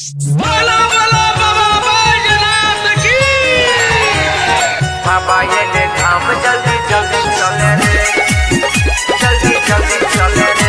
बाला बाला बाबा बैजनाथ की। बाबा ये ले धाम जल्दी जल्दी चले रे, जल्दी जल्दी चले रे।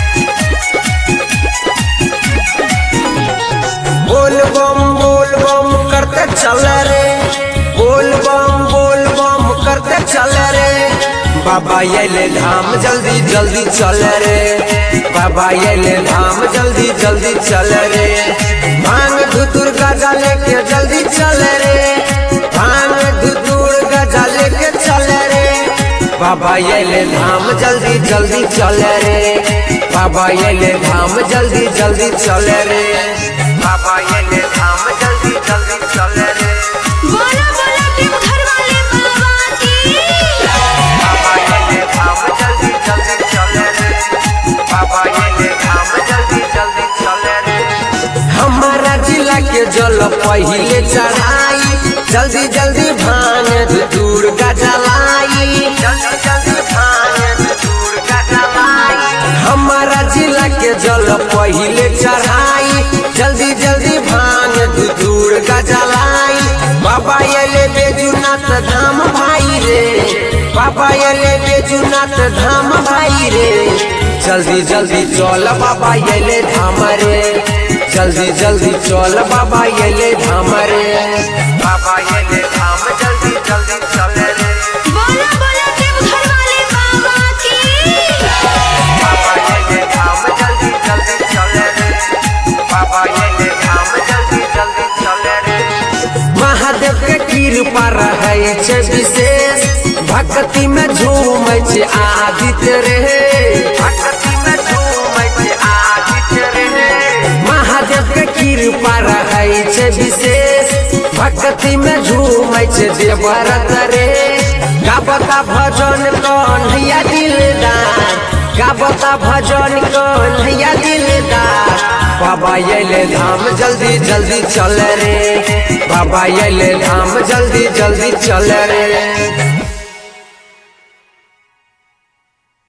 बोल बम करते चले रे, बोल बम करते चले रे। बाबा ये ले धाम जल्दी जल्दी चले रे, बाबा ये ले धाम जल्दी जल्दी चले रे। भांग धुतुर गजा लेके जल्दी चले रे, भांग धुतुर गजा लेके चले रे। बाबा ये ले धाम जल्दी जल्दी चले रे, बाबा ये ले धाम जल्दी जल्दी चले रे। बाबा ये ले धाम जल्दी जल्दी चले रे। बोला बोला टीम घर वाले बाबा की। बाबा ये ले धाम जल्दी जल्दी चले रे, बाबा ये ले धाम जल्दी जल्दी चले रे। हमारा जिला के जल पहिले चढ़ाई, जल्दी जल्दी भांग धतूर का जलाई, जल्दी जल्दी भांग धतूर का जलाई। हमारा जिला के जल पहिले चढ़ाई, जल्दी जल्दी भांग धतूर का जलाई। बाबा ये ले बैजूनाथ धाम भाई रे, बाबा ये ले बैजूनाथ धाम भाई रे। जल्दी जल्दी चल बाबा ये ले धाम रे, जल्दी जल्दी चल बाबा ये ले धाम रे। बाबा ये ले धाम जल्दी जल्दी चले रे। बोला बोला टीम घर वाले बाबा की। बाबा ये ले धाम जल्दी जल्दी चले रे, बाबा ये ले धाम जल्दी जल्दी चले रे। महादेव के कृपा रहै छै विशेष, भक्ति में झूमै छै आदित्य रे, भक्ति में झूमै छै आदित्य रे। महादेव के कृपा रहै छै विशेष, भक्ति में झूमै छै देवरत रे। गाबता भजन कन्हैया दिलदार, गाबता भजन कन्हैया दिलदार। बाबा ये ले धाम जल्दी जल्दी चले रे, बाबा ये ले धाम जल्दी जल्दी चले रे।